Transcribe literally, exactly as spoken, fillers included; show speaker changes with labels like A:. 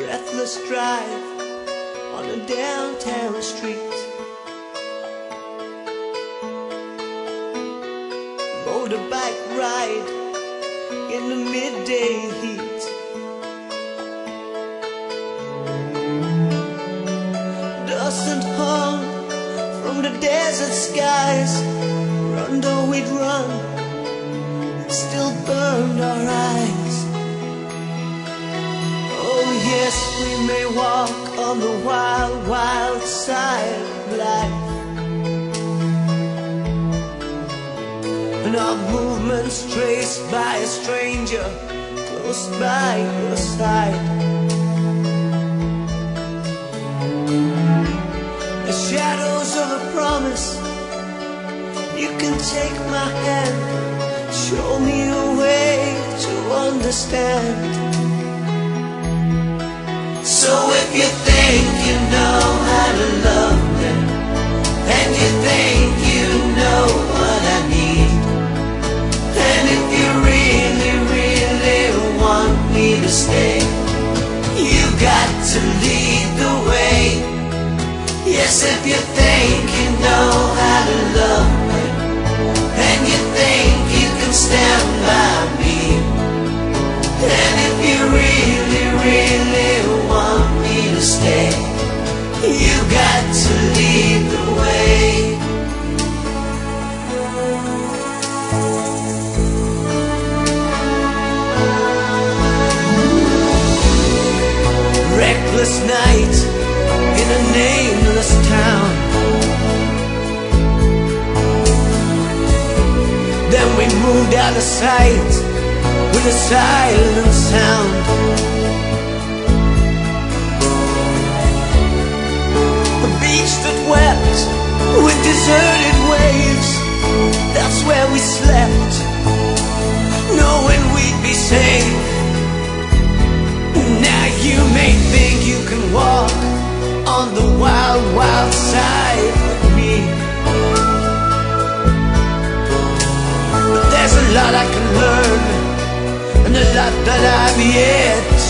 A: breathless drive on a downtown street. Motorbike ride in the midday heat. Dust and hum from the desert skies. Run though we'd run, it still burned our eyes. Oh yes, we may walk on the wild, wild side of life, and our movements traced by a stranger close by your side. The shadows of a promise. You can take my hand, show me a way to understand. So if you think you know how to love me, and you think you know what I need, and if you really, really want me to stay, you got to lead the way. Yes, if you think you know how to love me, and you think you can stand by me, and if you really, really want me to stay, you got to lead the way. Reckless night in a nameless town. Then we moved out of sight with a silent sound. A beach that wept with deserted waves, that's where we slept, knowing we'd be safe. Now you may think you can walk on the wild, wild side with me, but there's a lot I can learn, and a lot that I've yet